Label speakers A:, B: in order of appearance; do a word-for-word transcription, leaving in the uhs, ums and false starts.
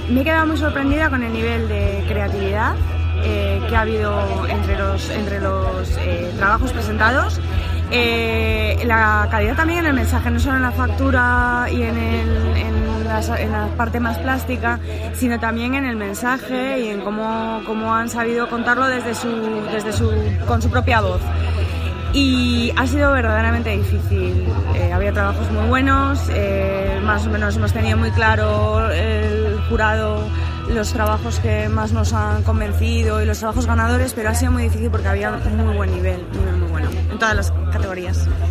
A: me he quedado muy sorprendida con el nivel de creatividad eh, que ha habido entre los, entre los eh, trabajos presentados. Eh, la calidad también en el mensaje, no solo en la factura y en, el, en, la, en la parte más plástica, sino también en el mensaje y en cómo, cómo han sabido contarlo desde su, desde su, con su propia voz. Y ha sido verdaderamente difícil. Eh, había trabajos muy buenos, eh, más o menos hemos tenido muy claro el jurado los trabajos que más nos han convencido y los trabajos ganadores, pero ha sido muy difícil porque había muy buen nivel, nivel muy bueno en todas las categorías.